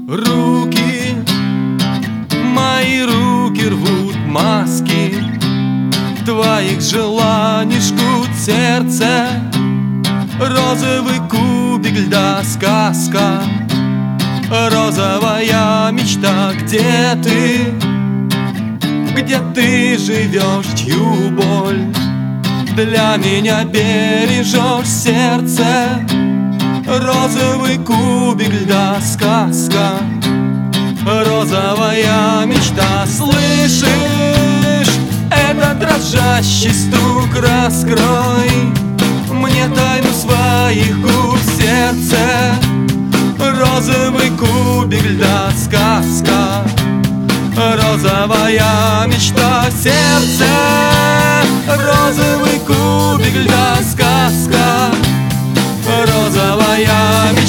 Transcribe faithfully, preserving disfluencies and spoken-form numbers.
Руки, мои руки рвут маски твоих желаний, жгут сердце. Розовый кубик льда, сказка, розовая мечта. Где ты? Где ты живешь, чью боль для меня бережешь, сердце? Розовый кубик льда, сказка, розовая мечта. Слышишь этот дрожащий стук? Раскрой мне тайну своих губ, сердце. Розовый кубик льда, сказка, розовая мечта. Сердце, розовый кубик льда, сказка, розовая мечта.